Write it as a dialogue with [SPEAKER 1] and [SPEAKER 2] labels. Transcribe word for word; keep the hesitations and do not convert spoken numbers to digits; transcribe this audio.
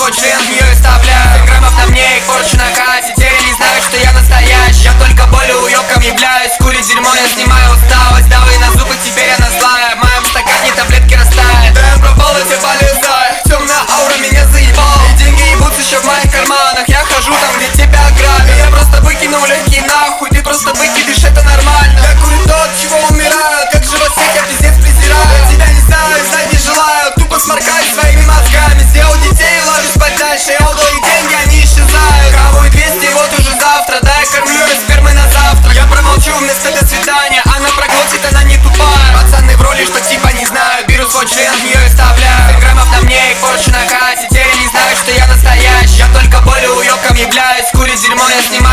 [SPEAKER 1] свой член в нее и вставляю. Граммов на мне, их порчу на хате. Теперь я не знаю, что я настоящий. Я только болью уёбком являюсь. Курить дерьмо, я снимаю усталость. Давай на зубы, теперь она злая. В моем стакане таблетки растают. Да я пропал, я тебе полезаю. Темная аура меня заебала. И деньги ебутся еще в моих карманах. Я хожу там, где тебя грабят. Я просто выкинул легкий нахуй. Ты просто выкидыш, это нормально. Я курю то, от чего умираю. Как же во всех я пиздец презираю. Я тебя не знаю, знать не желаю. Тупо сморкаюсь своими мозгами. Сделал детей, ложусь подальше. Я удал и деньги, они исчезают. Кого и двести, вот уже завтра. Да, я кормлю ее спермой на завтрак. Я промолчу вместо до свидания. Она проглотит, она не тупая. Пацаны в роли, что типа не знаю. Беру свой член, в нее и вставляю. Граммов на мне, их порчу на хате. Теперь я не знаю, что я настоящий. Я только болью уёбком являюсь. Курить дерьмо, я снимаю.